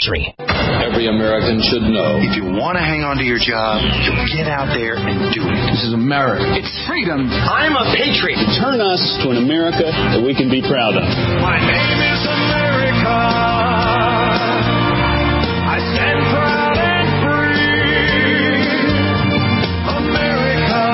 country. Every American should know. If you want to hang on to your job, you get out there and do it. This is America. It's freedom. I'm a patriot. Turn us to an America that we can be proud of. My name is America. I stand proud and free. America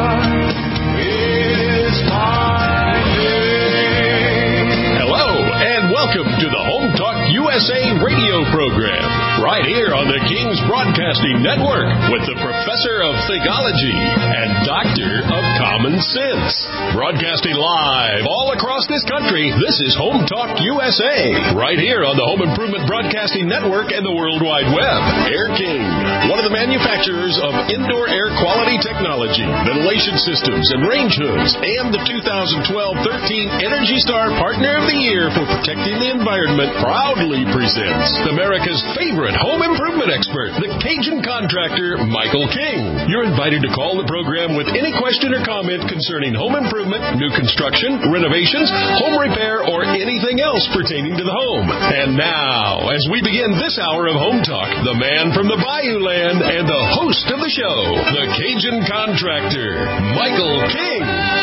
is my name. Hello, and welcome to the Home Talk USA radio program, right here on the King's Broadcasting Network with the Professor of Theology and Doctor of Common Sense. Broadcasting live all across this country, this is Home Talk USA, right here on the Home Improvement Broadcasting Network and the World Wide Web. Air King, one of the manufacturers of indoor air quality technology, ventilation systems, and range hoods, and the 2012-13 Energy Star Partner of the Year for protecting the environment, proudly presents America's favorite home improvement expert, the Cajun contractor, Michael King. You're invited to call the program with any question or comment concerning home improvement, new construction, renovations, home repair, or anything else pertaining to the home. And now, as we begin this hour of Home Talk, the man from the Bayou Land and the host of the show, the Cajun contractor, Michael King.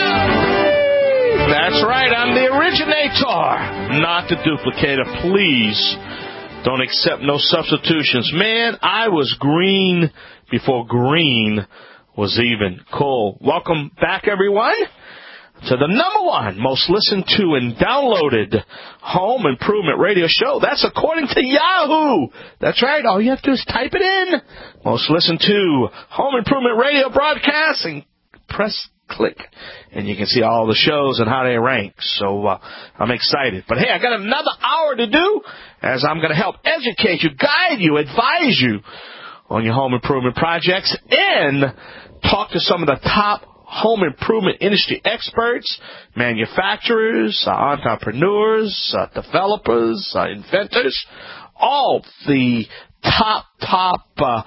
That's right, I'm the originator, not the duplicator. Please don't accept no substitutions. Man, I was green before green was even cool. Welcome back, everyone, to the number one most listened to and downloaded home improvement radio show. That's according to Yahoo. That's right. All you have to do is type it in. Most listened to home improvement radio broadcast and press click, and you can see all the shows and how they rank. So I'm excited. But hey, I got another hour to do, as I'm going to help educate you, guide you, advise you on your home improvement projects, and talk to some of the top home improvement industry experts, manufacturers, entrepreneurs, developers, inventors, all the top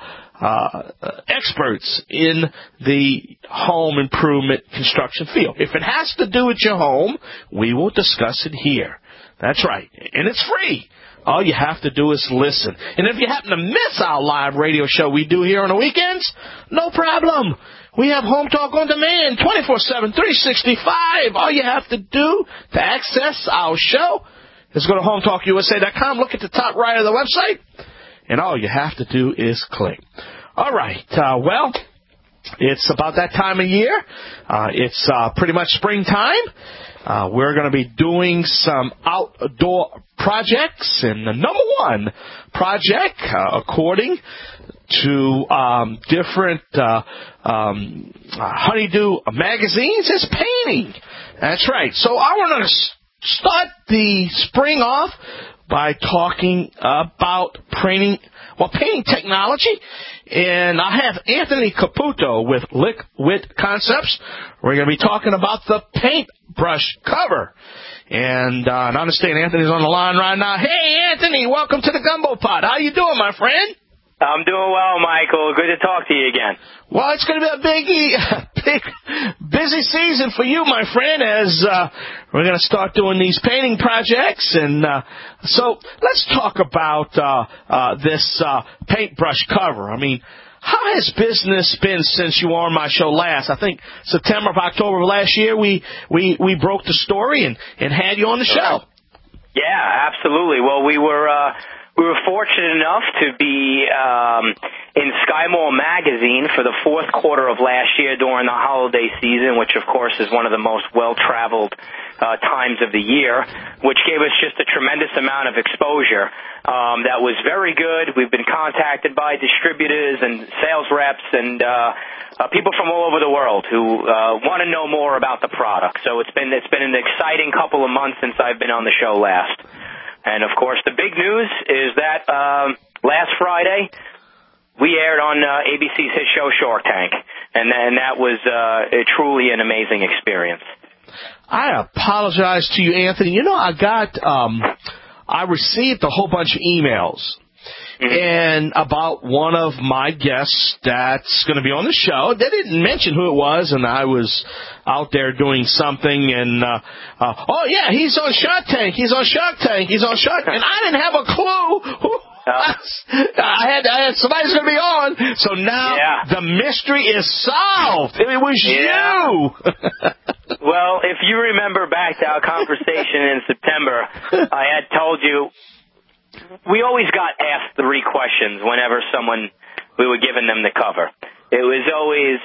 experts in the home improvement construction field. If it has to do with your home, we will discuss it here. That's right. And it's free. All you have to do is listen. And if you happen to miss our live radio show we do here on the weekends, no problem. We have Home Talk on demand 24/7, 365. All you have to do to access our show is go to HomeTalkUSA.com, look at the top right of the website, and all you have to do is click. All right. Well, it's about that time of year. It's pretty much springtime. We're going to be doing some outdoor projects, and the number one project, according to different honeydew magazines, is painting. That's right. So I want to start the spring off by talking about painting technology. And I have Anthony Caputo with Liquid Concepts. We're going to be talking about the paintbrush cover. And I understand Anthony's on the line right now. Hey, Anthony, welcome to the Gumbo Pot. How you doing, my friend? I'm doing well, Michael. Good to talk to you again. Well, it's going to be a big, busy season for you, my friend, as we're going to start doing these painting projects. And so let's talk about this paintbrush cover. I mean, how has business been since you were on my show last? I think September of October of last year, we broke the story and had you on the show. Yeah, absolutely. Well, we were fortunate enough to be in Sky Mall magazine for the fourth quarter of last year during the holiday season, which, of course, is one of the most well-traveled times of the year, which gave us just a tremendous amount of exposure. That was very good. We've been contacted by distributors and sales reps and people from all over the world who want to know more about the product. So it's been an exciting couple of months since I've been on the show last. And, of course, the big news is that last Friday we aired on ABC's hit show Shark Tank, and that was truly an amazing experience. I apologize to you, Anthony. You know, I received a whole bunch of emails and about one of my guests that's going to be on the show. They didn't mention who it was, and I was out there doing something, and oh yeah, he's on Shark Tank. And I didn't have a clue I had somebody's going to be on, so now the mystery is solved. It was you. Well, if you remember back to our conversation in September, I had told you we always got asked 3 questions whenever we were giving them the cover. It was always,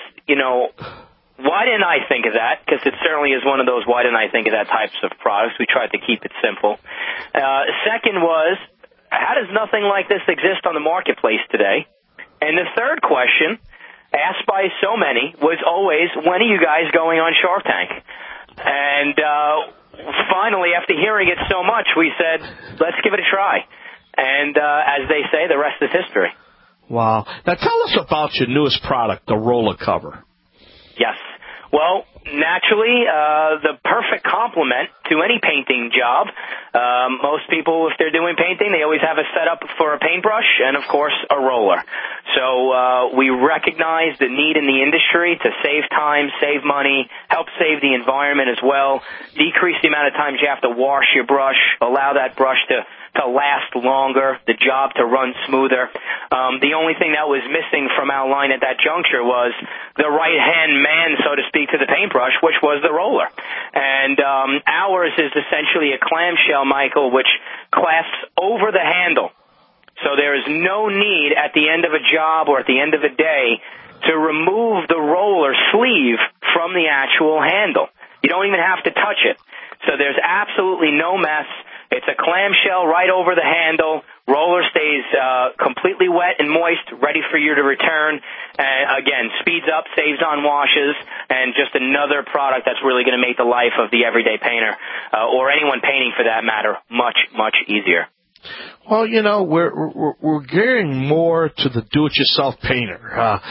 why didn't I think of that? Because it certainly is one of those why didn't I think of that types of products. We tried to keep it simple. Second was, how does nothing like this exist on the marketplace today? And the third question, asked by so many, was always, when are you guys going on Shark Tank? And finally, after hearing it so much, we said, let's give it a try. And as they say, the rest is history. Wow. Now tell us about your newest product, the roller cover. Yes. Well, naturally, the perfect complement to any painting job. Most people, if they're doing painting, they always have a setup for a paintbrush and, of course, a roller. So we recognize the need in the industry to save time, save money, help save the environment as well, decrease the amount of times you have to wash your brush, allow that brush to last longer, the job to run smoother. The only thing that was missing from our line at that juncture was the right-hand man, so to speak, to the paintbrush, which was the roller. And ours is essentially a clamshell, Michael, which clasps over the handle. So there is no need at the end of a job or at the end of a day to remove the roller sleeve from the actual handle. You don't even have to touch it. So there's absolutely no mess. It's a clamshell right over the handle. Roller stays completely wet and moist, ready for you to return. And again, speeds up, saves on washes, and just another product that's really going to make the life of the everyday painter, or anyone painting for that matter, much, much easier. Well, we're gearing more to the do-it-yourself painter.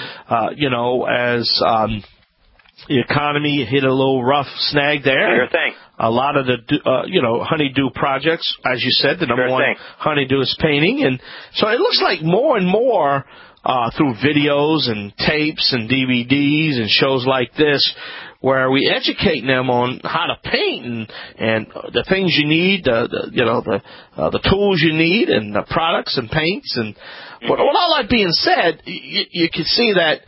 As the economy hit a little rough snag there. Sure thing. A lot of the, honeydew projects, as you said, the number one honeydew is painting. And so it looks like more and more through videos and tapes and DVDs and shows like this where we educate them on how to paint and the things you need, the tools you need and the products and paints. And but with all that being said, you can see that,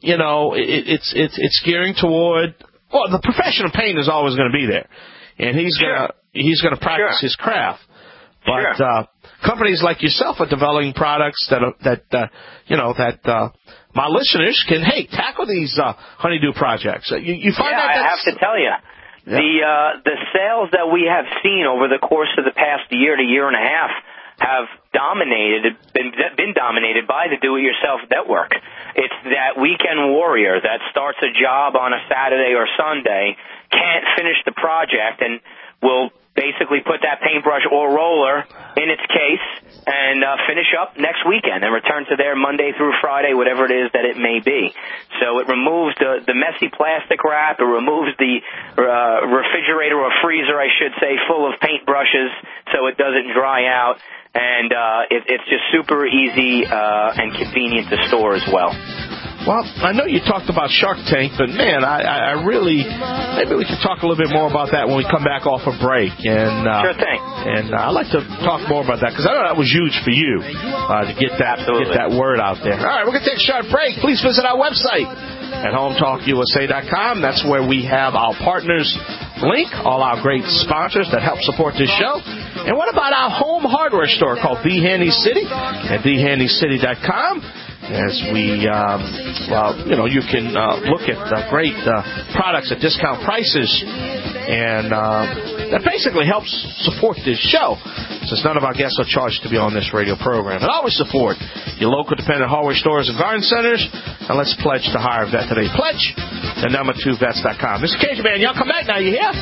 it's gearing toward, the profession of painting is always going to be there. And he's gonna practice his craft, but companies like yourself are developing products that my listeners can tackle these honeydew projects. You find that I have to tell you, the sales that we have seen over the course of the past year to year and a half have been dominated by the do-it-yourself network. It's that weekend warrior that starts a job on a Saturday or Sunday, can't finish the project, and will basically put that paintbrush or roller in its case and finish up next weekend and return to there Monday through Friday, whatever it is that it may be. So it removes the messy plastic wrap. It removes the refrigerator or freezer, I should say, full of paintbrushes so it doesn't dry out. And it's just super easy and convenient to store as well. Well, I know you talked about Shark Tank, but man, I really, maybe we can talk a little bit more about that when we come back off a break. And sure thing. And I'd like to talk more about that because I know that was huge for you to get that word out there. All right, we're gonna take a short break. Please visit our website at HomeTalkUSA.com. That's where we have our partners link, all our great sponsors that help support this show. And what about our home hardware store called The Handy City at TheHandyCity.com? As we, you can look at great products at discount prices, and that basically helps support this show, since none of our guests are charged to be on this radio program. And always support your local dependent hardware stores and garden centers, and let's pledge to hire a vet today. Pledge the number2vets.com. Mr. Cajun Man, y'all come back now, you hear?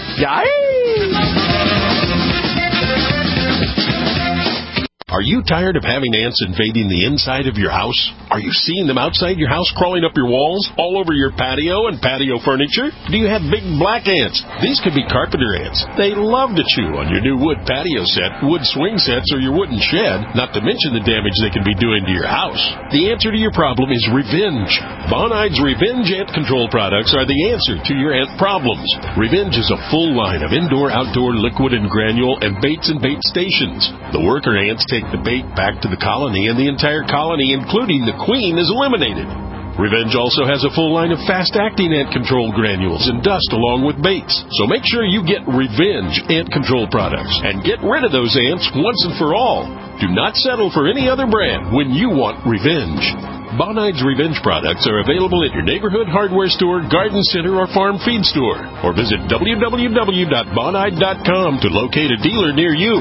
Are you tired of having ants invading the inside of your house? Are you seeing them outside your house crawling up your walls, all over your patio and patio furniture? Do you have big black ants? These could be carpenter ants. They love to chew on your new wood patio set, wood swing sets, or your wooden shed, not to mention the damage they can be doing to your house. The answer to your problem is Revenge. Bonnide's Revenge Ant Control products are the answer to your ant problems. Revenge is a full line of indoor, outdoor, liquid and granule, and baits and bait stations. The worker ants take the bait back to the colony, and the entire colony, including the queen, is eliminated. Revenge also has a full line of fast-acting ant control granules and dust along with baits. So make sure you get Revenge ant control products and get rid of those ants once and for all. Do not settle for any other brand when you want Revenge. Bonide's Revenge products are available at your neighborhood hardware store, garden center, or farm feed store. Or visit www.bonide.com to locate a dealer near you.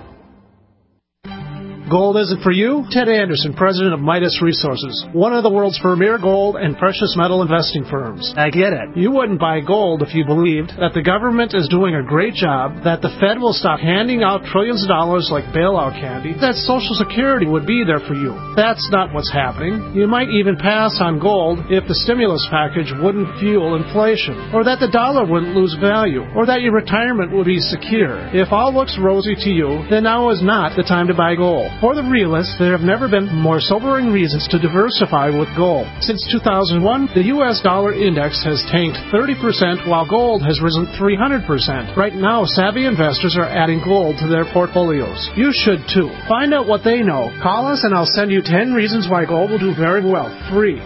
Gold isn't for you? Ted Anderson, president of Midas Resources, one of the world's premier gold and precious metal investing firms. I get it. You wouldn't buy gold if you believed that the government is doing a great job, that the Fed will stop handing out trillions of dollars like bailout candy, that Social Security would be there for you. That's not what's happening. You might even pass on gold if the stimulus package wouldn't fuel inflation, or that the dollar wouldn't lose value, or that your retirement would be secure. If all looks rosy to you, then now is not the time to buy gold. For the realists, there have never been more sobering reasons to diversify with gold. Since 2001, the U.S. dollar index has tanked 30%, while gold has risen 300%. Right now, savvy investors are adding gold to their portfolios. You should too. Find out what they know. Call us and I'll send you 10 reasons why gold will do very well. Free.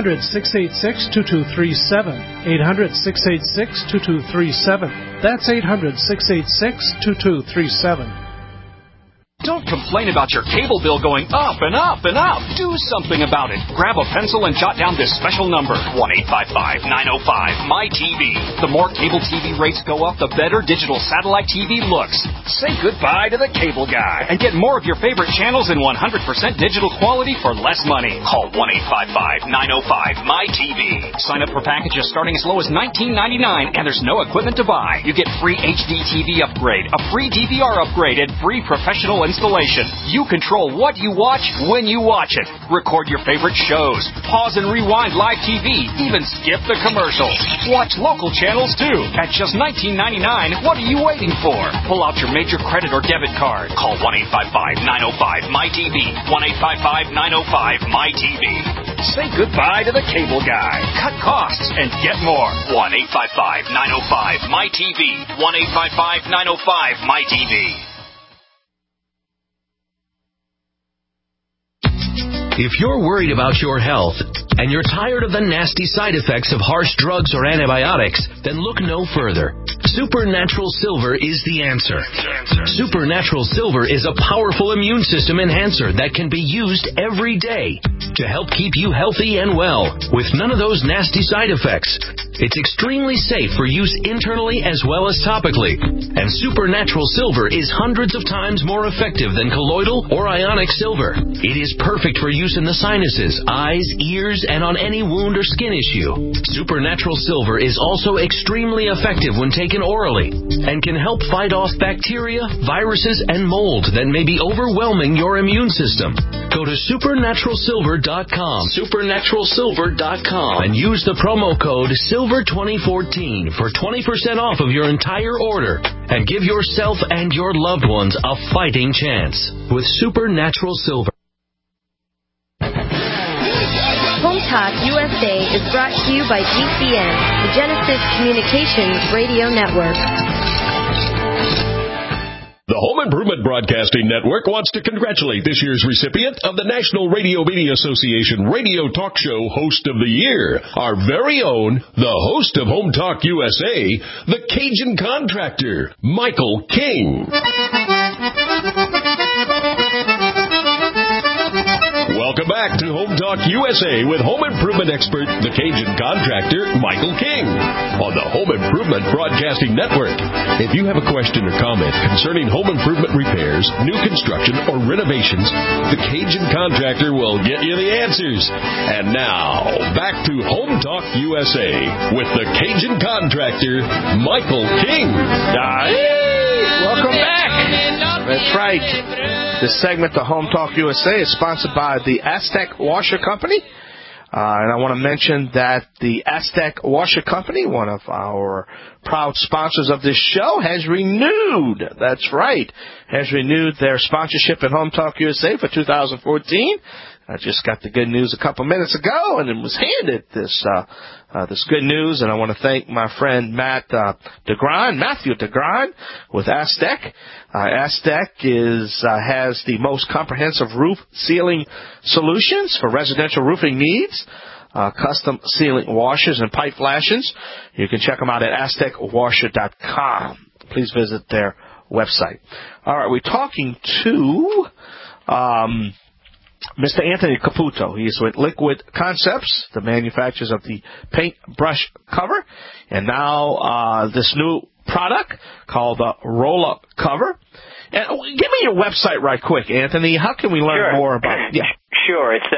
800-686-2237. 800-686-2237. That's 800-686-2237. Don't complain about your cable bill going up and up and up. Do something about it. Grab a pencil and jot down this special number, 1-855-905-MY-TV. The more cable TV rates go up, the better digital satellite TV looks. Say goodbye to the cable guy and get more of your favorite channels in 100% digital quality for less money. Call 1-855-905-MY-TV. Sign up for packages starting as low as $19.99, and there's no equipment to buy. You get free HD TV upgrade, a free DVR upgrade, and free professional installation. You control what you watch when you watch it. Record your favorite shows. Pause and rewind live TV. Even skip the commercials. Watch local channels too. At just $19.99, what are you waiting for? Pull out your major credit or debit card. Call 1-855-905-MY-TV. 1-855-905-MY-TV. Say goodbye to the cable guy. Cut costs and get more. 1-855-905-MY-TV. 1-855-905-MY-TV. If you're worried about your health and you're tired of the nasty side effects of harsh drugs or antibiotics, then look no further. Supernatural Silver is the answer. Supernatural Silver is a powerful immune system enhancer that can be used every day to help keep you healthy and well with none of those nasty side effects. It's extremely safe for use internally as well as topically. And Supernatural Silver is hundreds of times more effective than colloidal or ionic silver. It is perfect for use in the sinuses, eyes, ears, and on any wound or skin issue. Supernatural Silver is also extremely effective when taken orally and can help fight off bacteria, viruses, and mold that may be overwhelming your immune system. Go to supernaturalsilver.com, supernaturalsilver.com, and use the promo code SILVER2014 for 20% off of your entire order and give yourself and your loved ones a fighting chance with Supernatural Silver. Home Talk USA is brought to you by GCN, the Genesis Communications Radio Network. The Home Improvement Broadcasting Network wants to congratulate this year's recipient of the National Radio Media Association Radio Talk Show Host of the Year, our very own, the host of Home Talk USA, the Cajun Contractor, Michael King. Welcome back to Home Talk USA with home improvement expert, the Cajun Contractor, Michael King, on the Home Improvement Broadcasting Network. If you have a question or comment concerning home improvement repairs, new construction, or renovations, the Cajun Contractor will get you the answers. And now, back to Home Talk USA with the Cajun Contractor, Michael King. Welcome back. That's right. This segment, the Home Talk USA, is sponsored by the Aztec Washer Company. And I want to mention that the Aztec Washer Company, one of our proud sponsors of this show, has renewed their sponsorship at Home Talk USA for 2014. I just got the good news a couple minutes ago, and it was handed this this good news, and I want to thank my friend Matthew DeGrine with Aztec. Aztec has the most comprehensive roof sealing solutions for residential roofing needs. Custom sealing washers and pipe flashings. You can check them out at aztecwasher.com. Please visit their website. All right, we're talking to Mr. Anthony Caputo. He is with Liquid Concepts, the manufacturers of the paintbrush cover, and now this new product called the roller cover. And give me your website right quick, Anthony. How can we learn more about it? Yeah. Sure. It's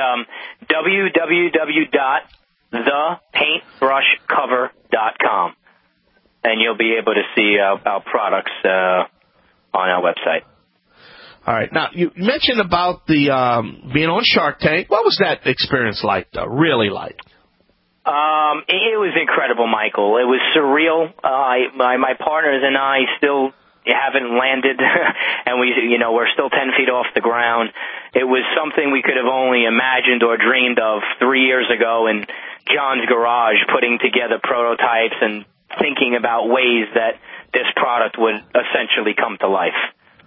www.thepaintbrushcover.com, and you'll be able to see our products on our website. All right. Now, you mentioned about the being on Shark Tank. What was that experience like, really like? It was incredible, Michael. It was surreal. My partners and I still haven't landed, and we're still 10 feet off the ground. It was something we could have only imagined or dreamed of 3 years ago in John's garage, putting together prototypes and thinking about ways that this product would essentially come to life.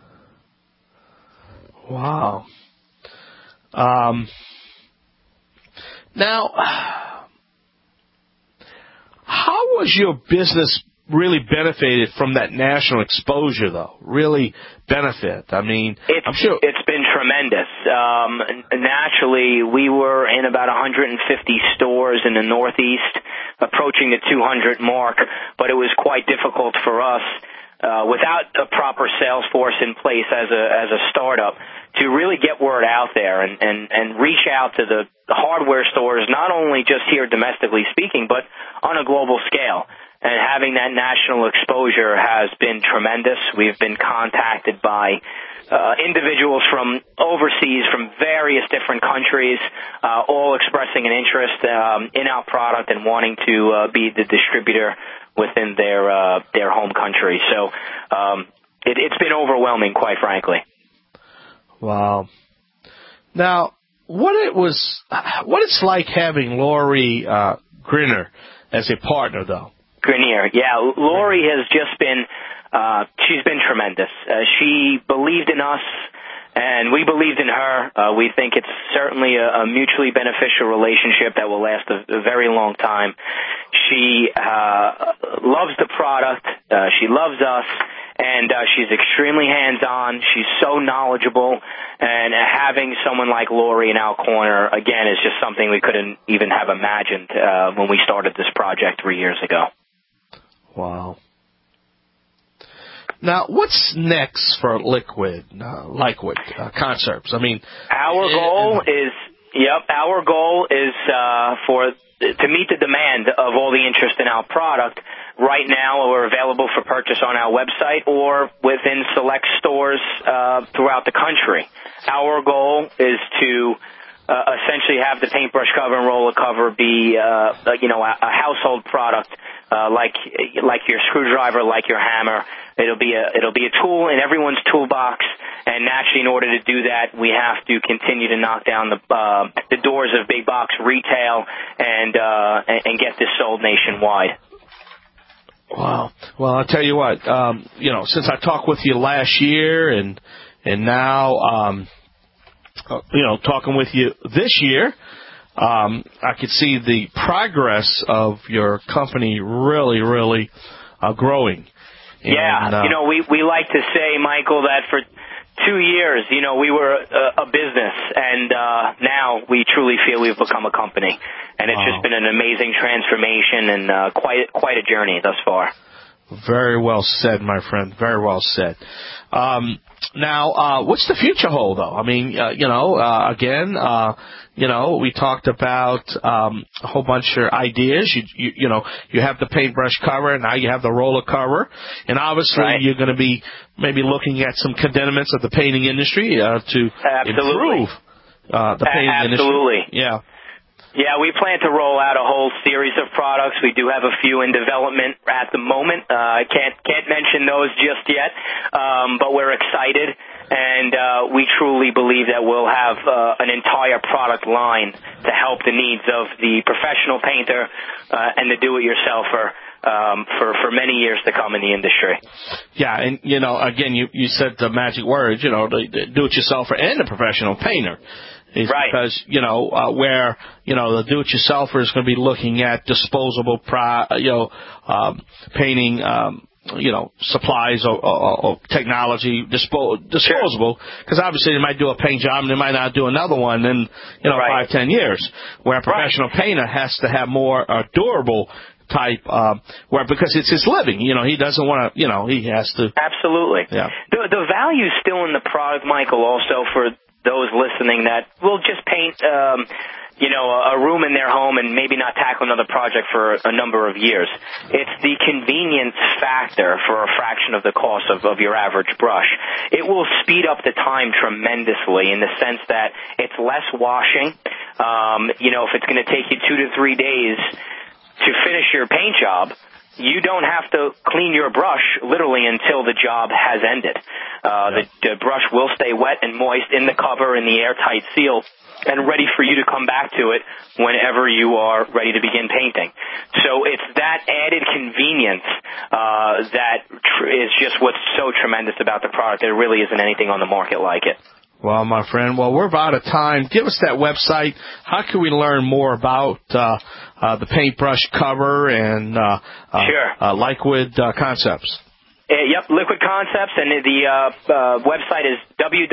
Wow. Now, how was your business really benefited from that national exposure, though? Really benefit? I mean, I'm sure it's been tremendous. Naturally, we were in about 150 stores in the Northeast, approaching the 200 mark, but it was quite difficult for us without a proper sales force in place as a startup to really get word out there and reach out to the hardware stores, not only just here domestically speaking, but on a global scale. And having that national exposure has been tremendous. We've been contacted by individuals from overseas, from various different countries, all expressing an interest in our product and wanting to be the distributor within their home country. So it's been overwhelming, quite frankly. Wow. Now, what it's like having Lori Greiner as a partner, though? Grenier, yeah. Lori has just been, she's been tremendous. She believed in us, and we believed in her. We think it's certainly a mutually beneficial relationship that will last a very long time. She loves the product. She loves us, and she's extremely hands-on. She's so knowledgeable, and having someone like Lori in our corner, again, is just something we couldn't even have imagined when we started this project 3 years ago. Wow. Now, what's next for Liquid Concepts? I mean, our goal is to meet the demand of all the interest in our product. Right now, we're available for purchase on our website or within select stores throughout the country. Our goal is to essentially have the paintbrush cover and roller cover be a household product. Like your screwdriver, like your hammer. It'll be a tool in everyone's toolbox, and naturally, in order to do that, we have to continue to knock down the doors of big box retail and get this sold nationwide. Wow. Well, I'll tell you what. Since I talked with you last year, and now talking with you this year. I could see the progress of your company really, really growing. And, we like to say, Michael, that for 2 years, we were a business, and now we truly feel we've become a company. And it's just been an amazing transformation and quite a journey thus far. Very well said, my friend. Very well said. Now, what's the future hold, though? I mean, we talked about a whole bunch of ideas. You have the paintbrush cover, and now you have the roller cover. And obviously, you're going to be maybe looking at some condiments of the painting industry to improve the painting industry. Absolutely. Yeah. Yeah, we plan to roll out a whole series of products. We do have a few in development at the moment. I can't mention those just yet, but we're excited. and we truly believe that we'll have an entire product line to help the needs of the professional painter and the do-it-yourselfer for many years to come in the industry. Yeah, and, again, you said the magic words, the do-it-yourselfer and the professional painter. Is right. Because, where, the do-it-yourselfer is going to be looking at disposable, painting, supplies or technology disposable, because obviously they might do a paint job and they might not do another one in, 5-10 years, where a professional painter has to have more durable type, because it's his living, he doesn't want to, he has to. Absolutely. Yeah. The value is still in the product, Michael, also for those listening that will just paint, a room in their home and maybe not tackle another project for a number of years. It's the convenience factor for a fraction of the cost of your average brush. It will speed up the time tremendously in the sense that it's less washing. If it's going to take you 2 to 3 days to finish your paint job, you don't have to clean your brush literally until the job has ended. The brush will stay wet and moist in the cover, in the airtight seal, and ready for you to come back to it whenever you are ready to begin painting. So it's that added convenience that is just what's so tremendous about the product. There really isn't anything on the market like it. Well, my friend, we're out of time. Give us that website. How can we learn more about the paintbrush cover and Liquid Concepts? Yep, Liquid Concepts, and the website is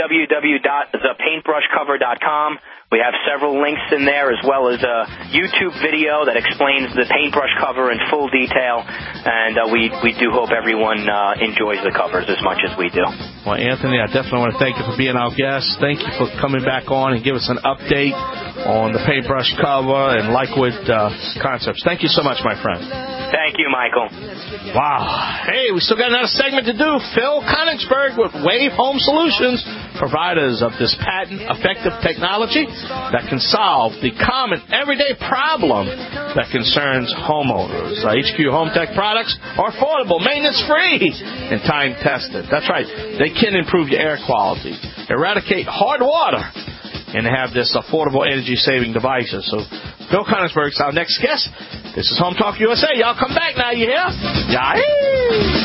www.thepaintbrushcover.com. We have several links in there, as well as a YouTube video that explains the paintbrush cover in full detail, and we do hope everyone enjoys the covers as much as we do. Well, Anthony, I definitely want to thank you for being our guest. Thank you for coming back on and give us an update on the paintbrush cover and Liquid Concepts. Thank you so much, my friend. Thank you, Michael. Wow. Hey, we still got another segment to do. Phil Konigsberg with Wave Home Solutions, providers of this patent-effective technology that can solve the common everyday problem that concerns homeowners. HQ Home Tech products are affordable, maintenance-free, and time-tested. That's right. They can improve your air quality, eradicate hard water, and have this affordable energy-saving devices. So Phil Konigsberg is our next guest. This is Home Talk USA. Y'all come back now, you hear? Yahoo!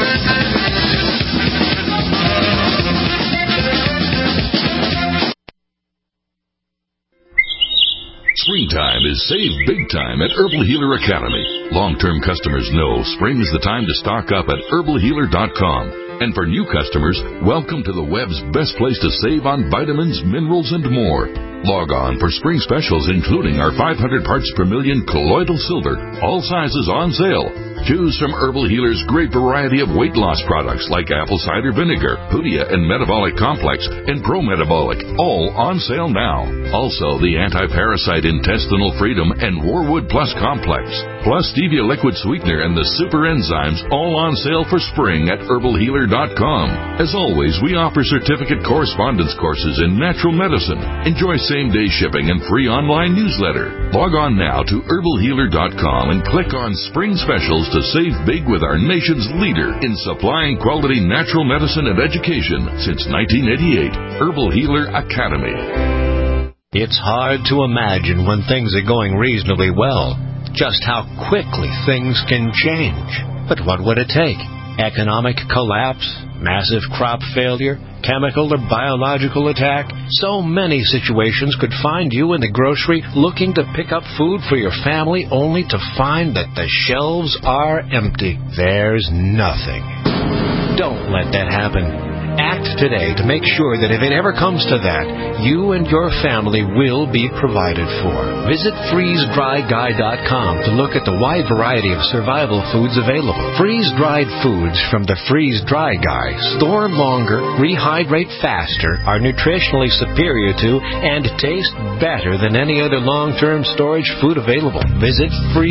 Springtime is save big time at Herbal Healer Academy. Long-term customers know spring is the time to stock up at herbalhealer.com. And for new customers, welcome to the web's best place to save on vitamins, minerals, and more. Log on for spring specials, including our 500 parts per million colloidal silver, all sizes on sale. Choose from Herbal Healer's great variety of weight loss products like apple cider vinegar, Hoodia and Metabolic Complex, and Pro-Metabolic, all on sale now. Also, the Anti-Parasite Intestinal Freedom and Warwood Plus Complex, plus Stevia Liquid Sweetener and the Super Enzymes, all on sale for spring at herbalhealer.com. As always, we offer certificate correspondence courses in natural medicine. Enjoy same-day shipping and free online newsletter. Log on now to herbalhealer.com and click on Spring Specials to save big with our nation's leader in supplying quality natural medicine and education since 1988, Herbal Healer Academy. It's hard to imagine when things are going reasonably well, just how quickly things can change. But what would it take? Economic collapse? Massive crop failure? Chemical or biological attack? So many situations could find you in the grocery looking to pick up food for your family only to find that the shelves are empty. There's nothing. Don't let that happen. Act today to make sure that if it ever comes to that, you and your family will be provided for. Visit freezedryguy.com to look at the wide variety of survival foods available. Freeze-dried foods from the Freeze Dry Guy store longer, rehydrate faster, are nutritionally superior to, and taste better than any other long-term storage food available. Visit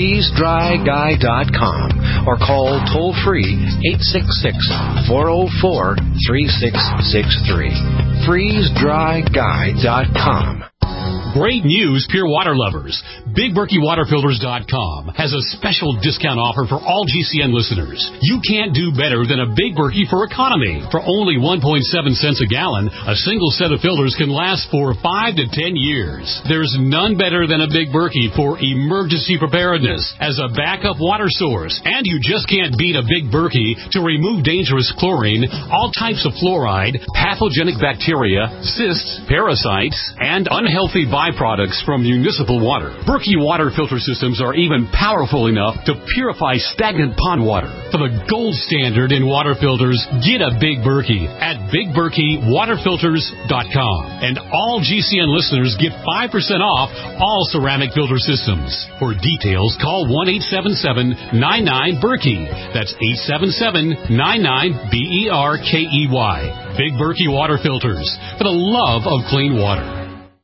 freezedryguy.com or call toll-free 866-404-3663. freezedryguy.com. Great news, pure water lovers. BigBerkeyWaterFilters.com has a special discount offer for all GCN listeners. You can't do better than a Big Berkey for economy. For only 1.7 cents a gallon, a single set of filters can last for 5 to 10 years. There's none better than a Big Berkey for emergency preparedness as a backup water source. And you just can't beat a Big Berkey to remove dangerous chlorine, all types of fluoride, pathogenic bacteria, cysts, parasites, and unhealthy byproducts from municipal water. Berkey water filter systems are even powerful enough to purify stagnant pond water. For the gold standard in water filters, get a Big Berkey at BigBerkeyWaterFilters.com. And all GCN listeners get 5% off all ceramic filter systems. For details, call 1-877-99-BERKEY. That's 877-99-BERKEY. Big Berkey Water Filters, for the love of clean water.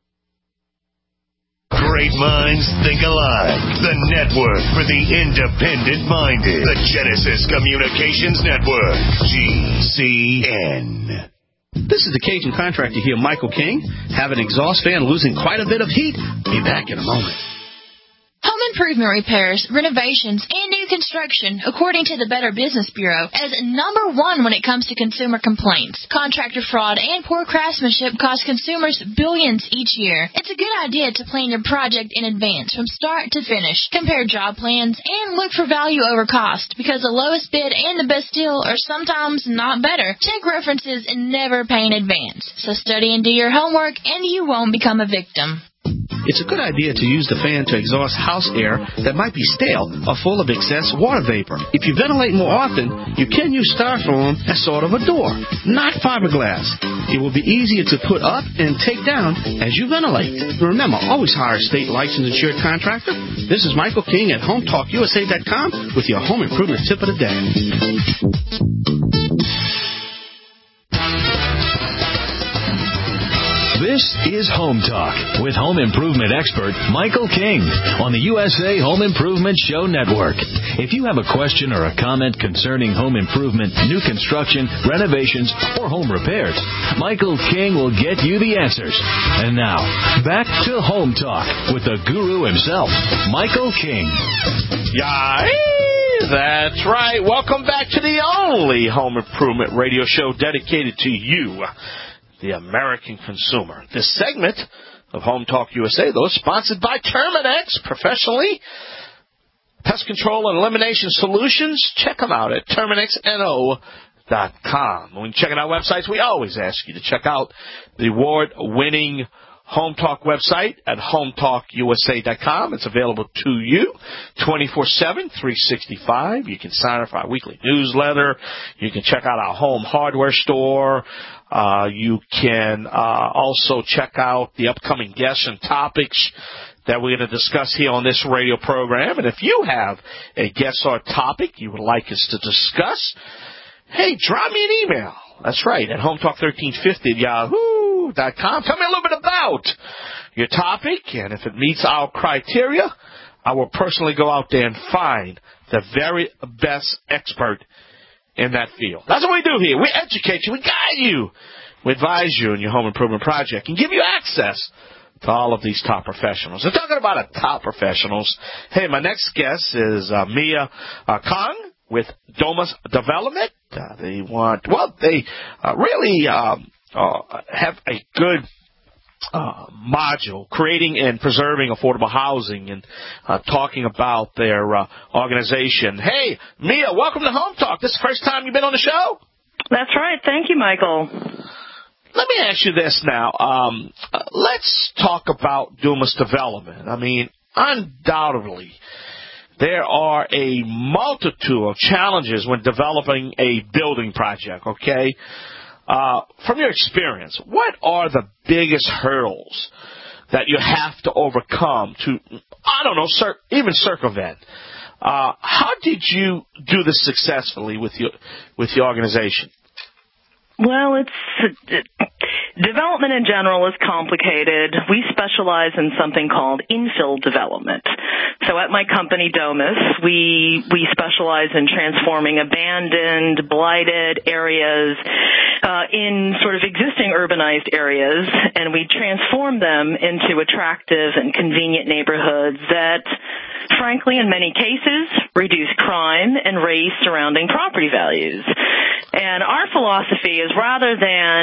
Great minds think alike. The network for the independent-minded. The Genesis Communications Network. GCN. This is the Cajun contractor here, Michael King. Have an exhaust fan losing quite a bit of heat? Be back in a moment. Home improvement repairs, renovations, and new construction, according to the Better Business Bureau, as number one when it comes to consumer complaints. Contractor fraud and poor craftsmanship cost consumers billions each year. It's a good idea to plan your project in advance from start to finish. Compare job plans and look for value over cost, because the lowest bid and the best deal are sometimes not better. Check references and never pay in advance. So study and do your homework, and you won't become a victim. It's a good idea to use the fan to exhaust house air that might be stale or full of excess water vapor. If you ventilate more often, you can use styrofoam as sort of a door, not fiberglass. It will be easier to put up and take down as you ventilate. Remember, always hire a state licensed insured contractor. This is Michael King at HomeTalkUSA.com with your home improvement tip of the day. This is Home Talk with home improvement expert Michael King on the USA Home Improvement Show Network. If you have a question or a comment concerning home improvement, new construction, renovations, or home repairs, Michael King will get you the answers. And now, back to Home Talk with the guru himself, Michael King. Yay! That's right. Welcome back to the only home improvement radio show dedicated to you, the American consumer. This segment of Home Talk USA, though, is sponsored by Terminix, professionally pest control and elimination solutions. Check them out at TerminixNO.com. When checking out websites, we always ask you to check out the award-winning Home Talk website at HomeTalkUSA.com. It's available to you 24/7, 365. You can sign up for our weekly newsletter. You can check out our home hardware store. You can also check out the upcoming guests and topics that we're going to discuss here on this radio program. And if you have a guest or topic you would like us to discuss, hey, drop me an email. That's right, at HomeTalk1350@yahoo.com. Tell me a little bit about your topic, and if it meets our criteria, I will personally go out there and find the very best expert in that field. That's what we do here. We educate you. We guide you. We advise you in your home improvement project and give you access to all of these top professionals. And talking about top professionals, hey, my next guest is Mia Kang with Domus Development. They really have a good module, creating and preserving affordable housing, and talking about their organization. Hey, Mia, welcome to Home Talk. This is the first time you've been on the show? That's right. Thank you, Michael. Let me ask you this now. Let's talk about Domus Development. I mean, undoubtedly, there are a multitude of challenges when developing a building project, okay? From your experience, what are the biggest hurdles that you have to overcome to, even circumvent? How did you do this successfully with your organization? Well, Development in general is complicated. We specialize in something called infill development. So at my company, Domus, we specialize in transforming abandoned, blighted areas in sort of existing urbanized areas, and we transform them into attractive and convenient neighborhoods that, frankly, in many cases, reduce crime and raise surrounding property values. And our philosophy is, rather than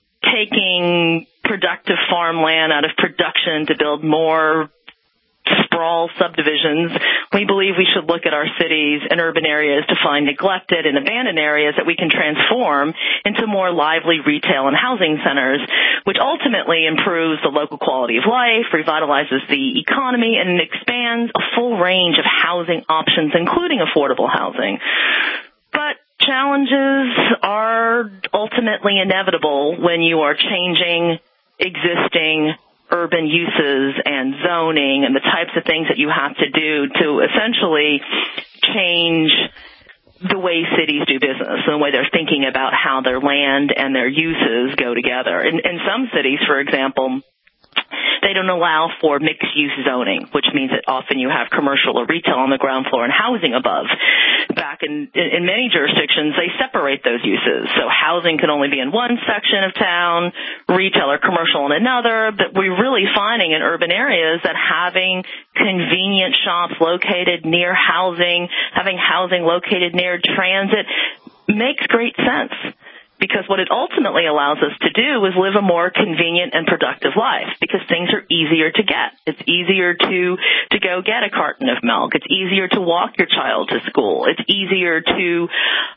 taking productive farmland out of production to build more sprawl subdivisions, we believe we should look at our cities and urban areas to find neglected and abandoned areas that we can transform into more lively retail and housing centers, which ultimately improves the local quality of life, revitalizes the economy, and expands a full range of housing options, including affordable housing. But challenges are ultimately inevitable when you are changing existing urban uses and zoning and the types of things that you have to do to essentially change the way cities do business and the way they're thinking about how their land and their uses go together. In some cities, for example, they don't allow for mixed-use zoning, which means that often you have commercial or retail on the ground floor and housing above. Back in many jurisdictions, they separate those uses. So housing can only be in one section of town, retail or commercial in another. But we're really finding in urban areas that having convenient shops located near housing, having housing located near transit, makes great sense. Because what it ultimately allows us to do is live a more convenient and productive life, because things are easier to get. It's easier to go get a carton of milk. It's easier to walk your child to school. It's easier to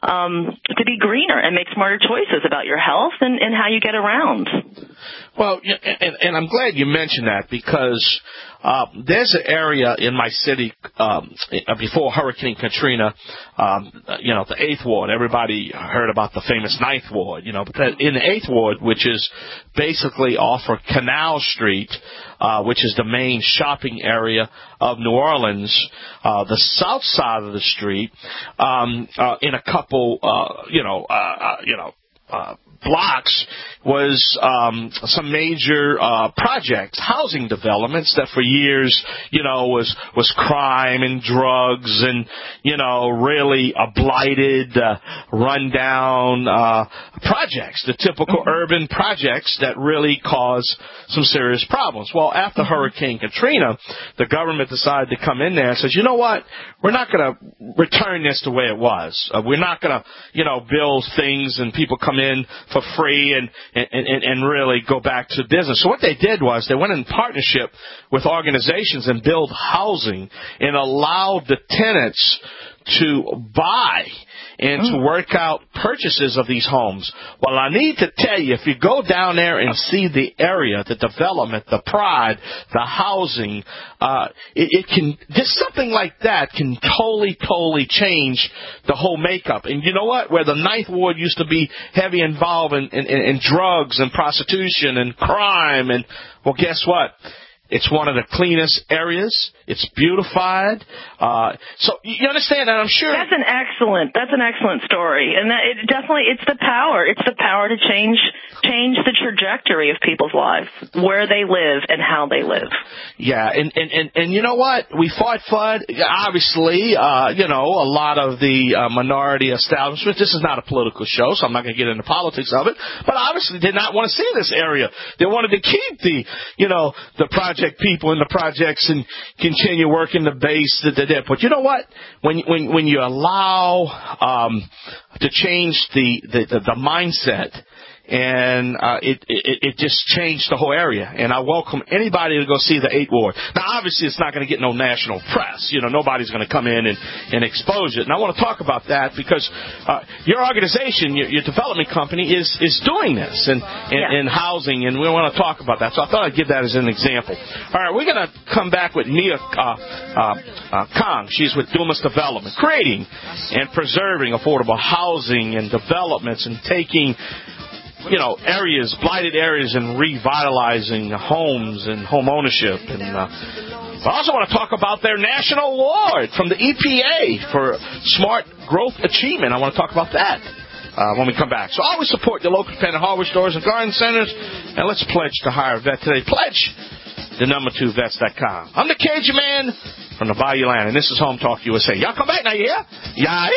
be greener and make smarter choices about your health and how you get around. Well, and I'm glad you mentioned that, because there's an area in my city before Hurricane Katrina, the 8th Ward. Everybody heard about the famous 9th Ward, but in the 8th Ward, which is basically off of Canal Street, which is the main shopping area of New Orleans, the south side of the street, in a couple, blocks was some major projects, housing developments that for years, was crime and drugs and, really blighted, rundown projects, the typical urban projects that really cause some serious problems. Well, after Hurricane Katrina, the government decided to come in there and says, you know what, we're not going to return this the way it was. We're not going to, build things and people come in for free and really go back to business. So what they did was they went in partnership with organizations and build housing and allowed the tenants to buy and to work out purchases of these homes. Well, I need to tell you, if you go down there and see the area, the development, the pride, the housing, it can, just something like that can totally change the whole makeup. And you know what? Where the 9th Ward used to be heavy involved in drugs and prostitution and crime, and, well, guess what? It's one of the cleanest areas. It's beautified. So you understand that, I'm sure. That's an excellent story. And it's the power. It's the power to change the trajectory of people's lives, where they live and how they live. Yeah, and you know what? We fought FUD. Obviously, a lot of the minority establishments, this is not a political show, so I'm not going to get into politics of it, but obviously did not want to see this area. They wanted to keep the project people in the projects and continue working the base that they did. But you know what? When you allow to change the mindset, and it just changed the whole area. And I welcome anybody to go see the 8th Ward. Now, obviously, it's not going to get no national press. Nobody's going to come in and expose it. And I want to talk about that because your organization, your development company, is doing this in housing, and we want to talk about that. So I thought I'd give that as an example. All right, we're going to come back with Mia Kong. She's with Dumas Development, creating and preserving affordable housing and developments and taking areas, blighted areas, and revitalizing homes and home ownership. And I also want to talk about their national award from the EPA for smart growth achievement. I want to talk about that. when we come back. So always support your local independent hardware stores and garden centers. And let's pledge to hire a vet today. Pledge the number2vets.com. I'm the Cajun Man from the Bayou Land, and this is Home Talk USA. Y'all come back now, yeah? Yeah.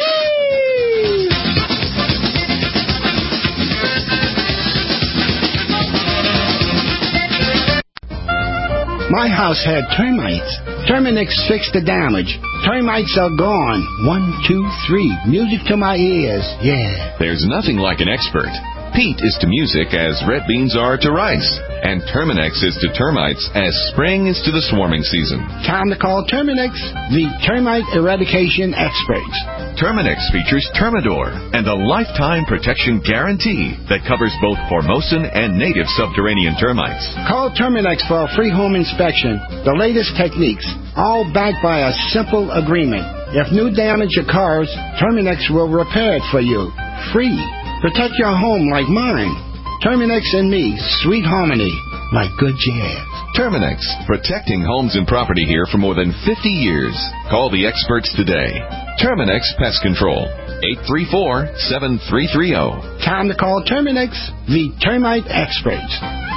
My house had termites. Terminix fixed the damage. Termites are gone. 1, 2, 3. Music to my ears. Yeah. There's nothing like an expert. Peat is to music as red beans are to rice. And Terminix is to termites as spring is to the swarming season. Time to call Terminix, the termite eradication experts. Terminix features Termidor and a lifetime protection guarantee that covers both Formosan and native subterranean termites. Call Terminix for a free home inspection. The latest techniques, all backed by a simple agreement. If new damage occurs, Terminix will repair it for you. Free. Protect your home like mine. Terminix and me, sweet harmony, like good jazz. Terminix, protecting homes and property here for more than 50 years. Call the experts today. Terminix Pest Control, 834-7330. Time to call Terminix, the termite experts.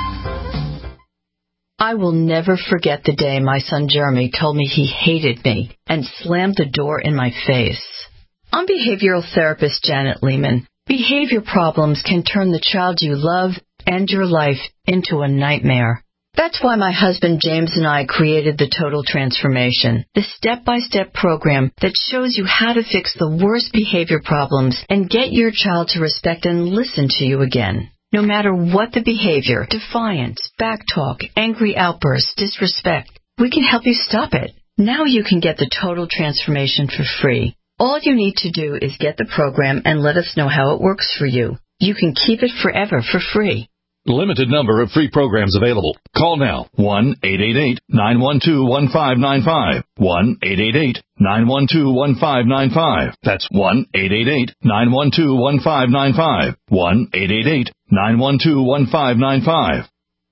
I will never forget the day my son Jeremy told me he hated me and slammed the door in my face. I'm behavioral therapist Janet Lehman. Behavior problems can turn the child you love and your life into a nightmare. That's why my husband James and I created the Total Transformation, the step-by-step program that shows you how to fix the worst behavior problems and get your child to respect and listen to you again. No matter what the behavior, defiance, backtalk, angry outbursts, disrespect, we can help you stop it. Now you can get the Total Transformation for free. All you need to do is get the program and let us know how it works for you. You can keep it forever for free. Limited number of free programs available. Call now. 1-888-912-1595. 1-888-912-1595. That's 1-888-912-1595. 1-888-912-1595.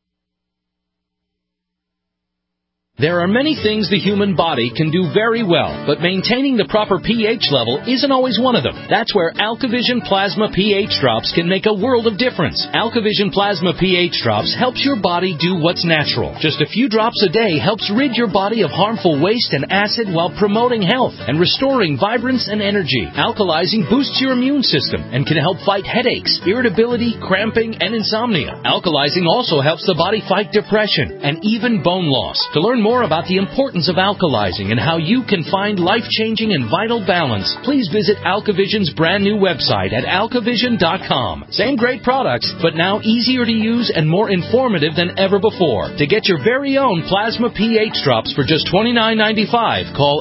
There are many things the human body can do very well, but maintaining the proper pH level isn't always one of them. That's where AlkaVision Plasma pH Drops can make a world of difference. AlkaVision Plasma pH Drops helps your body do what's natural. Just a few drops a day helps rid your body of harmful waste and acid while promoting health and restoring vibrance and energy. Alkalizing boosts your immune system and can help fight headaches, irritability, cramping, and insomnia. Alkalizing also helps the body fight depression and even bone loss. To learn more about the importance of alkalizing and how you can find life-changing and vital balance, please visit AlkaVision's brand new website at alkavision.com. Same great products, but now easier to use and more informative than ever before. To get your very own Plasma pH Drops for just $29.95, call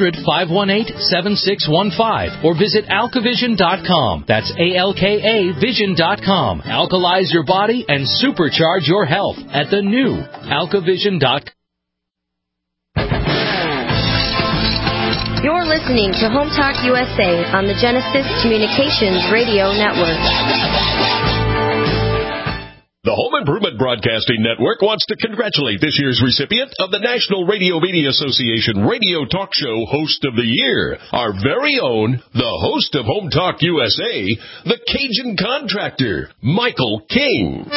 800-518-7615 or visit alkavision.com. That's ALKA Vision.com. Alkalize your body and supercharge your health at the new alkavision.com. You're listening to Home Talk USA on the Genesis Communications Radio Network. The Home Improvement Broadcasting Network wants to congratulate this year's recipient of the National Radio Media Association Radio Talk Show Host of the Year, our very own, the host of Home Talk USA, the Cajun Contractor, Michael King.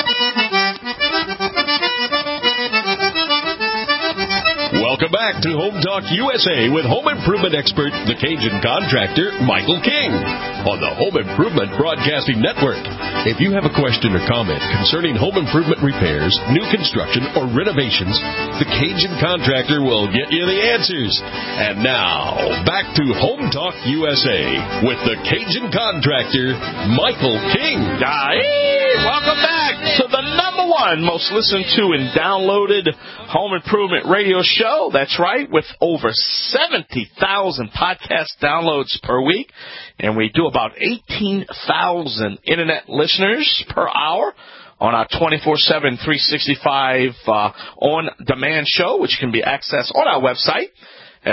Welcome back to Home Talk USA with home improvement expert, the Cajun Contractor, Michael King, on the Home Improvement Broadcasting Network. If you have a question or comment concerning home improvement repairs, new construction, or renovations, the Cajun Contractor will get you the answers. And now, back to Home Talk USA with the Cajun Contractor, Michael King. Welcome back to the number one most listened to and downloaded home improvement radio show. That's right, with over 70,000 podcast downloads per week. And we do about 18,000 internet listeners per hour on our 24/7, 365 on-demand show, which can be accessed on our website at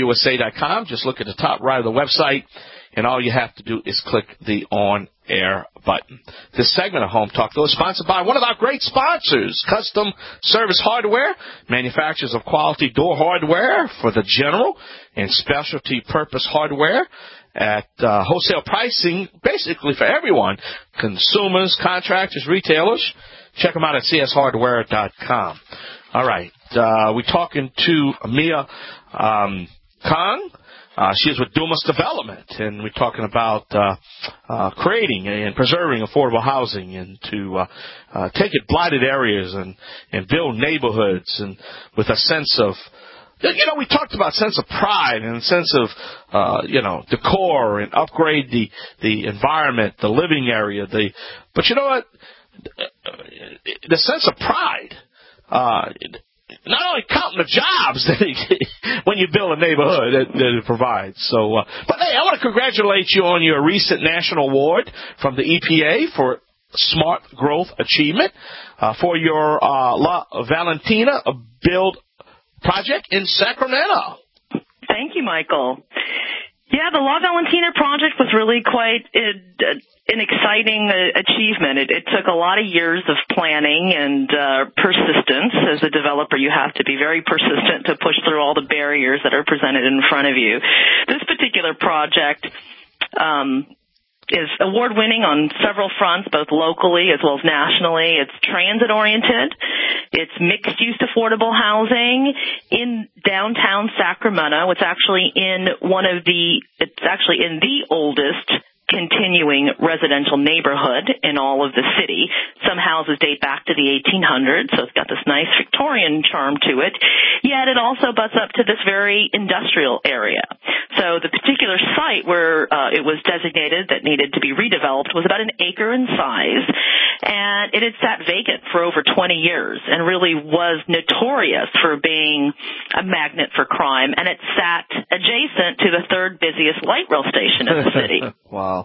hometalkusa.com. Just look at the top right of the website, and all you have to do is click the on-air button. This segment of Home Talk, though, is sponsored by one of our great sponsors, Custom Service Hardware, manufacturers of quality door hardware for the general and specialty purpose hardware at wholesale pricing, basically for everyone, consumers, contractors, retailers. Check them out at cshardware.com. All right. We're talking to Mia Kang. She is with Dumas Development, and we're talking about creating and preserving affordable housing and to take it blighted areas and build neighborhoods and with a sense of, we talked about sense of pride and a sense of, decor and upgrade the environment, the living area. But you know what? The sense of pride, not only counting the jobs that when you build a neighborhood that it provides. So, but hey, I want to congratulate you on your recent national award from the EPA for Smart Growth Achievement for your La Valentina Build project in Sacramento. Thank you, Michael. Yeah, the La Valentina project was really quite an exciting achievement. It took a lot of years of planning and persistence. As a developer, you have to be very persistent to push through all the barriers that are presented in front of you. This particular project is award-winning on several fronts, both locally as well as nationally. It's transit-oriented. It's mixed-use affordable housing in downtown Sacramento. It's actually in the oldest continuing residential neighborhood in all of the city. Some houses date back to the 1800s, so it's got this nice Victorian charm to it. Yet it also butts up to this very industrial area. So the particular site where it was designated that needed to be redeveloped was about an acre in size, and it had sat vacant for over 20 years and really was notorious for being a magnet for crime, and it sat adjacent to the third busiest light rail station in the city. Wow.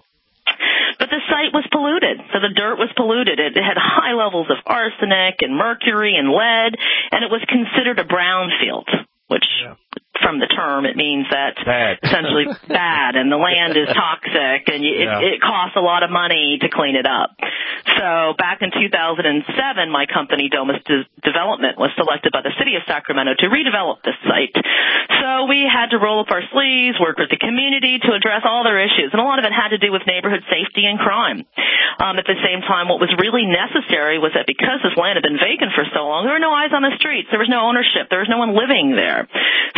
But the site was polluted, so the dirt was polluted. It had high levels of arsenic and mercury and lead, and it was considered a brownfield, which from the term it means that essentially bad, and the land is toxic, and it costs a lot of money to clean it up. So back in 2007, my company, Domus Development, was selected by the city of Sacramento to redevelop this site. So we had to roll up our sleeves, work with the community to address all their issues, and a lot of it had to do with neighborhood safety and crime. At the same time, what was really necessary was that because this land had been vacant for so long, there were no eyes on the streets, there was no ownership, there was no one living there.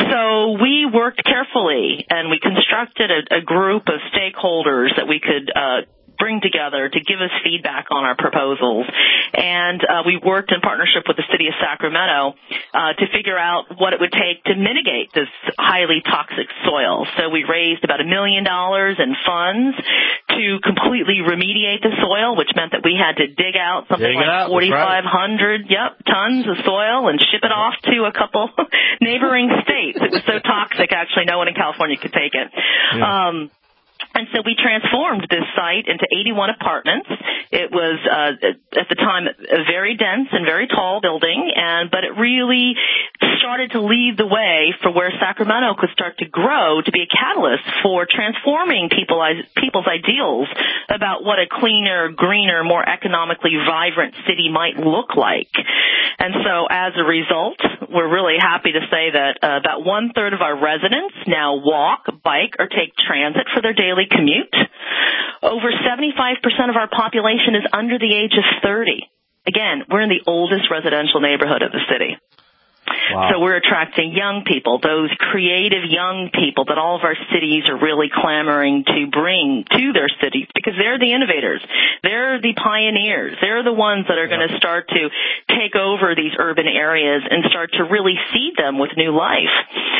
So we worked carefully, and we constructed a group of stakeholders that we could bring together to give us feedback on our proposals. And we worked in partnership with the city of Sacramento to figure out what it would take to mitigate this highly toxic soil. So we raised about $1 million in funds to completely remediate the soil, which meant that we had to dig out something like 4,500 tons of soil and ship it off to a couple neighboring states. It was so toxic, actually, no one in California could take it. Yeah. And so we transformed this site into 81 apartments. It was, at the time, a very dense and very tall building, but it really started to lead the way for where Sacramento could start to grow to be a catalyst for transforming people's ideals about what a cleaner, greener, more economically vibrant city might look like. And so as a result, we're really happy to say that about one-third of our residents now walk, bike, or take transit for their daily commute. Over 75% of our population is under the age of 30. Again, we're in the oldest residential neighborhood of the city. Wow. So we're attracting young people, those creative young people that all of our cities are really clamoring to bring to their cities because they're the innovators. They're the pioneers. They're the ones that are going to start to take over these urban areas and start to really seed them with new life.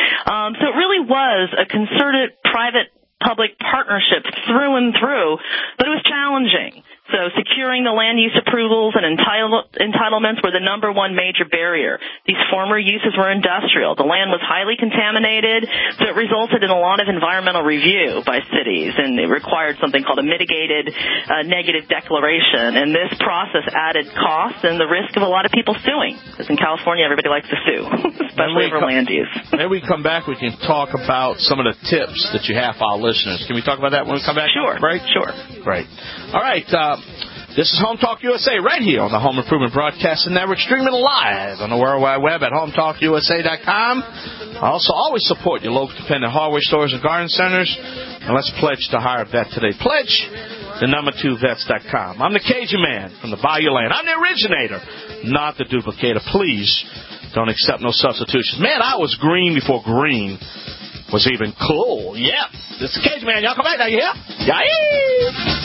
So it really was a concerted private-public partnership through and through, but it was challenging. So securing the land use approvals and entitlements were the number one major barrier. These former uses were industrial. The land was highly contaminated, so it resulted in a lot of environmental review by cities, and it required something called a mitigated negative declaration. And this process added costs and the risk of a lot of people suing, because in California everybody likes to sue, especially over land use. Maybe we come back, we can talk about some of the tips that you have for our listeners. Can we talk about that when we come back? Sure. Right? Sure. Great. All right. This is Home Talk USA right here on the Home Improvement Broadcasting Network, streaming live on the World Wide Web at HomeTalkUSA.com. Also, always support your local independent hardware stores and garden centers. And let's pledge to hire a vet today. Pledge the number2vets.com. I'm the Cajun Man from the Bayou Land. I'm the originator, not the duplicator. Please don't accept no substitutions. Man, I was green before green was even cool. Yep. This is the Cajun Man. Y'all come back now, you hear? Yeah.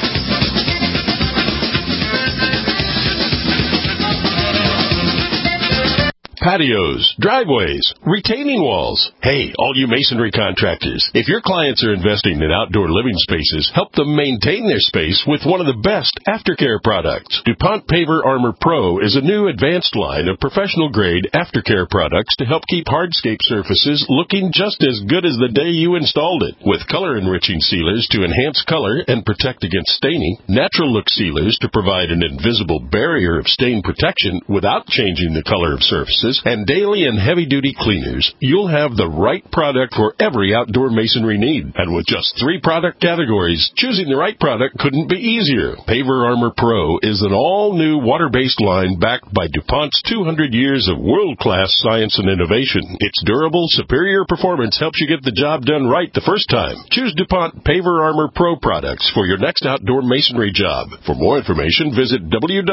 Patios, driveways, retaining walls. Hey, all you masonry contractors, if your clients are investing in outdoor living spaces, help them maintain their space with one of the best aftercare products. DuPont Paver Armor Pro is a new advanced line of professional-grade aftercare products to help keep hardscape surfaces looking just as good as the day you installed it. With color-enriching sealers to enhance color and protect against staining, natural look sealers to provide an invisible barrier of stain protection without changing the color of surfaces, and daily and heavy-duty cleaners, you'll have the right product for every outdoor masonry need. And with just 3 product categories, choosing the right product couldn't be easier. Paver Armor Pro is an all-new water-based line backed by DuPont's 200 years of world-class science and innovation. Its durable, superior performance helps you get the job done right the first time. Choose DuPont Paver Armor Pro products for your next outdoor masonry job. For more information, visit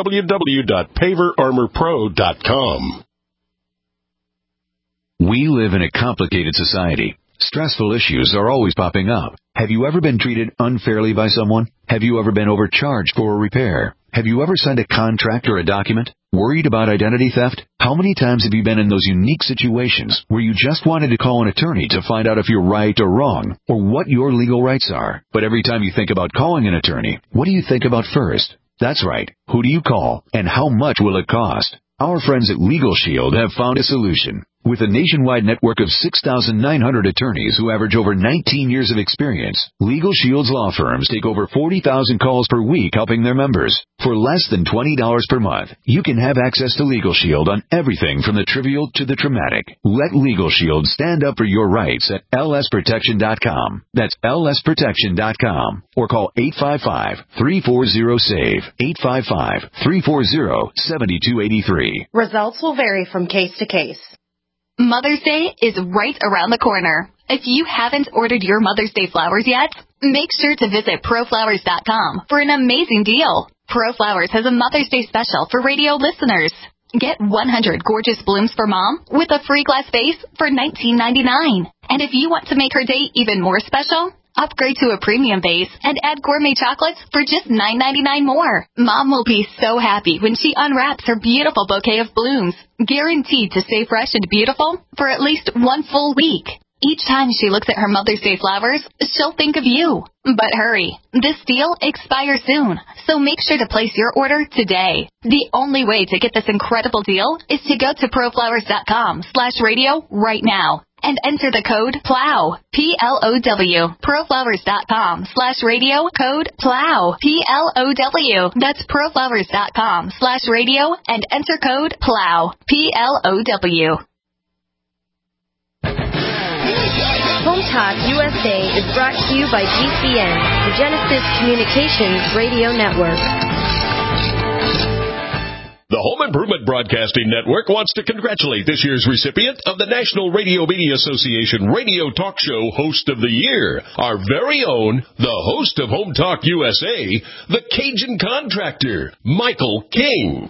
www.paverarmorpro.com. We live in a complicated society. Stressful issues are always popping up. Have you ever been treated unfairly by someone? Have you ever been overcharged for a repair? Have you ever signed a contract or a document? Worried about identity theft? How many times have you been in those unique situations where you just wanted to call an attorney to find out if you're right or wrong, or what your legal rights are? But every time you think about calling an attorney, what do you think about first? That's right. Who do you call, and how much will it cost? Our friends at Legal Shield have found a solution. With a nationwide network of 6,900 attorneys who average over 19 years of experience, Legal Shield's law firms take over 40,000 calls per week helping their members. For less than $20 per month, you can have access to Legal Shield on everything from the trivial to the traumatic. Let Legal Shield stand up for your rights at lsprotection.com. That's lsprotection.com. Or call 855-340-SAVE, 855-340-7283. Results will vary from case to case. Mother's Day is right around the corner. If you haven't ordered your Mother's Day flowers yet, make sure to visit ProFlowers.com for an amazing deal. ProFlowers has a Mother's Day special for radio listeners. Get 100 gorgeous blooms for Mom with a free glass vase for $19.99. And if you want to make her day even more special, upgrade to a premium vase and add gourmet chocolates for just $9.99 more. Mom will be so happy when she unwraps her beautiful bouquet of blooms, guaranteed to stay fresh and beautiful for at least one full week. Each time she looks at her Mother's Day flowers, she'll think of you. But hurry, this deal expires soon, so make sure to place your order today. The only way to get this incredible deal is to go to proflowers.com/radio right now and enter the code PLOW, P-L-O-W, proflowers.com/radio, code PLOW, P-L-O-W. That's proflowers.com/radio and enter code PLOW, P-L-O-W. Home Talk USA is brought to you by GCN, the Genesis Communications Radio Network. The Home Improvement Broadcasting Network wants to congratulate this year's recipient of the National Radio Media Association Radio Talk Show Host of the Year, our very own, the host of Home Talk USA, the Cajun Contractor, Michael King.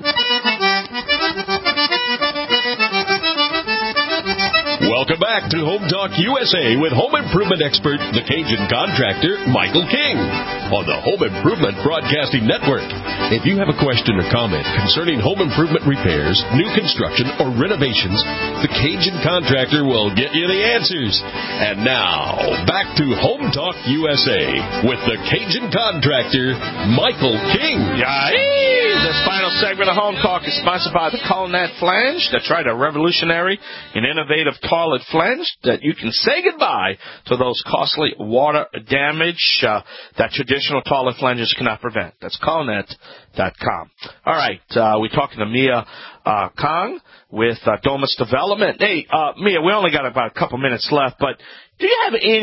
Welcome back to Home Talk USA with home improvement expert, the Cajun Contractor, Michael King, on the Home Improvement Broadcasting Network. If you have a question or comment concerning home improvement repairs, new construction, or renovations, the Cajun Contractor will get you the answers. And now, back to Home Talk USA with the Cajun Contractor, Michael King. This final segment of Home Talk is sponsored by the Colonette Flange. They tried a revolutionary and innovative toilet flange that you can say goodbye to those costly water damage that traditional toilet flanges cannot prevent. That's Colonette.com. All right, we're talking to Mia Kang with Domus Development. Hey, Mia, we only got about a couple minutes left, but do you have any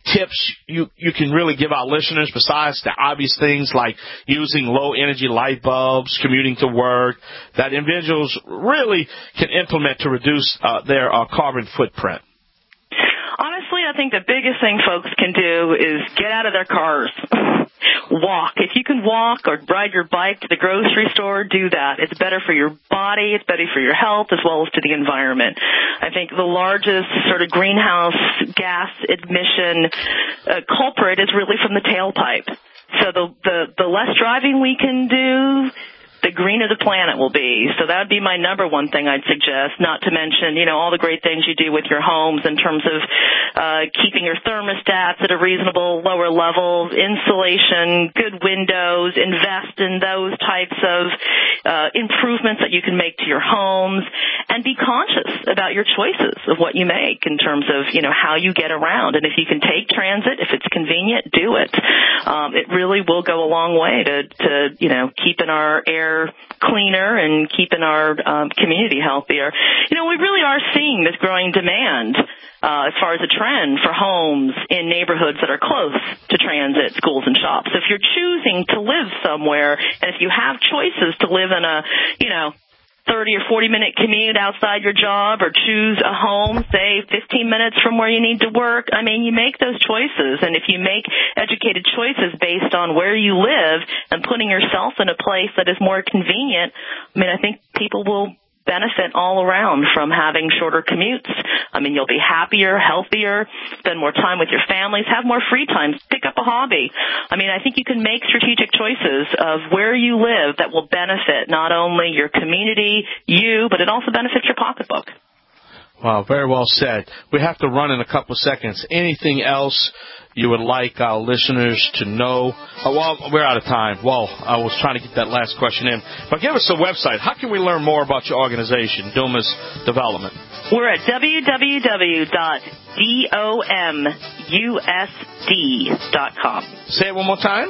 tips you can really give our listeners besides the obvious things like using low-energy light bulbs, commuting to work, that individuals really can implement to reduce their carbon footprint? Honestly, I think the biggest thing folks can do is get out of their cars. Walk. If you can walk or ride your bike to the grocery store, do that. It's better for your body, it's better for your health, as well as to the environment. I think the largest sort of greenhouse gas emission culprit is really from the tailpipe. So the less driving we can do, the greener the planet will be. So that would be my number one thing I'd suggest, not to mention, all the great things you do with your homes in terms of keeping your thermostats at a reasonable lower level, insulation, good windows, invest in those types of improvements that you can make to your homes, and be conscious about your choices of what you make in terms of, how you get around. And if you can take transit, if it's convenient, do it. It really will go a long way to keeping our air cleaner and keeping our community healthier. We really are seeing this growing demand as far as a trend for homes in neighborhoods that are close to transit, schools, and shops. So if you're choosing to live somewhere, and if you have choices to live in a, 30 or 40-minute commute outside your job, or choose a home, say, 15 minutes from where you need to work, you make those choices. And if you make educated choices based on where you live and putting yourself in a place that is more convenient, I think people will benefit all around from having shorter commutes. You'll be happier, healthier, spend more time with your families, have more free time, pick up a hobby. I think you can make strategic choices of where you live that will benefit not only your community, but it also benefits your pocketbook. Wow, very well said. We have to run in a couple of seconds. Anything else you would like our listeners to know? We're out of time. I was trying to get that last question in. But give us a website. How can we learn more about your organization, Dumas Development? We're at www.domusd.com. Say it one more time.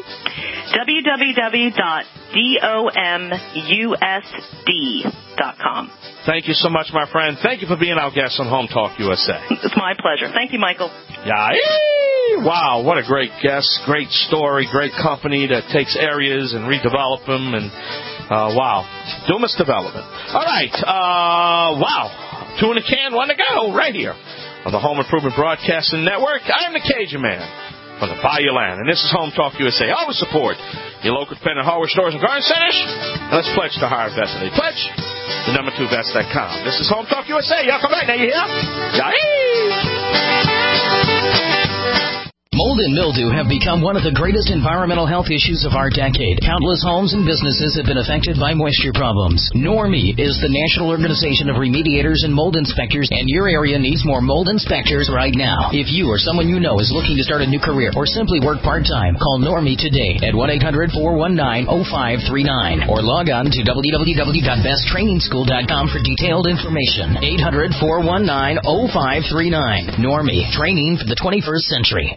www.domusd.com. Thank you so much, my friend. Thank you for being our guest on Home Talk USA. It's my pleasure. Thank you, Michael. Yeah. Wow, what a great guest. Great story. Great company that takes areas and redevelop them. And, wow. Dumas Development. All right. Wow. 2 in the can, 1 to go right here on the Home Improvement Broadcasting Network. I am the Cajun Man from the Bayou Land, and this is Home Talk USA. Always support your local independent hardware stores and garden centers. And let's pledge to hire Vest. They pledge the number2vest.com. This is Home Talk USA. Y'all come back now. You hear? Mold and mildew have become one of the greatest environmental health issues of our decade. Countless homes and businesses have been affected by moisture problems. NORMI is the National Organization of Remediators and Mold Inspectors, and your area needs more mold inspectors right now. If you or someone you know is looking to start a new career or simply work part-time, call NORMI today at 1-800-419-0539 or log on to www.besttrainingschool.com for detailed information. 800-419-0539. NORMI, training for the 21st century.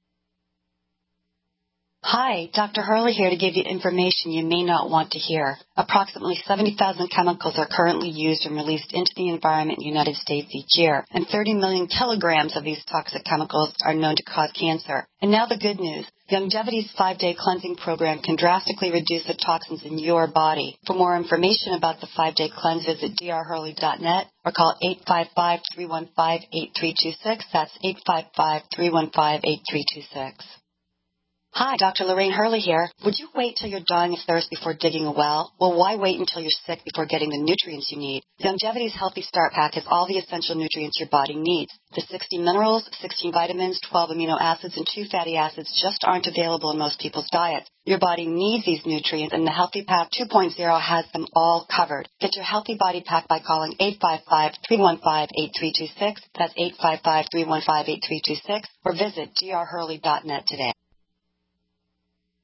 Hi, Dr. Hurley here to give you information you may not want to hear. Approximately 70,000 chemicals are currently used and released into the environment in the United States each year, and 30 million kilograms of these toxic chemicals are known to cause cancer. And now the good news. Longevity's 5-day cleansing program can drastically reduce the toxins in your body. For more information about the 5-day cleanse, visit drhurley.net or call 855-315-8326. That's 855-315-8326. Hi, Dr. Lorraine Hurley here. Would you wait till you're dying of thirst before digging a well? Well, why wait until you're sick before getting the nutrients you need? Longevity's Healthy Start Pack has all the essential nutrients your body needs. The 60 minerals, 16 vitamins, 12 amino acids, and 2 fatty acids just aren't available in most people's diets. Your body needs these nutrients, and the Healthy Pack 2.0 has them all covered. Get your Healthy Body Pack by calling 855-315-8326. That's 855-315-8326. Or visit drhurley.net today.